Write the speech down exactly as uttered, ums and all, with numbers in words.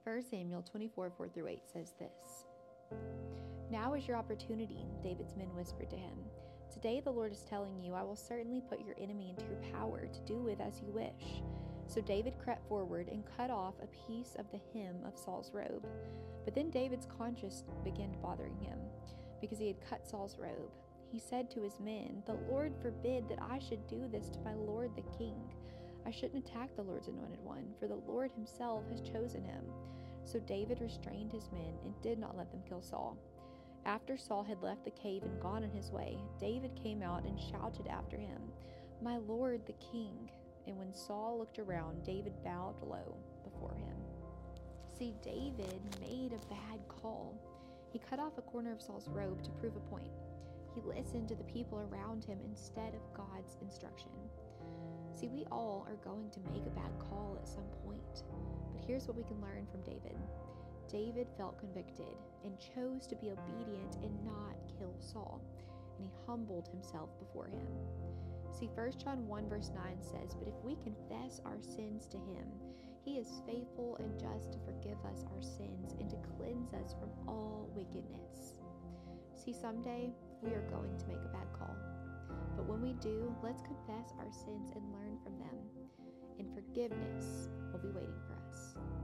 First Samuel twenty-four, four through eight says this. Now is your opportunity, David's men whispered to him. Today the Lord is telling you, I will certainly put your enemy into your power to do with as you wish. So David crept forward and cut off a piece of the hem of Saul's robe. But then David's conscience began bothering him, because he had cut Saul's robe. He said to his men, The Lord forbid that I should do this to my lord the king. I shouldn't attack the Lord's anointed one, for the Lord himself has chosen him. So David restrained his men and did not let them kill Saul. After Saul had left the cave and gone on his way, David came out and shouted after him, My lord the king. And when Saul looked around, David bowed low before him. See, David made a bad call. He cut off a corner of Saul's robe to prove a point. He listened to the people around him instead of God's instruction. See, we all are going to make a bad call at some point. But here's what we can learn from David. David felt convicted and chose to be obedient and not kill Saul, and he humbled himself before him. See, First John one verse nine says, But if we confess our sins to him, he is faithful and just to forgive us our sins and to cleanse us from all wickedness. See, someday we are going to make a bad call. But when we do, let's confess our sins and learn from them, and forgiveness will be waiting for us.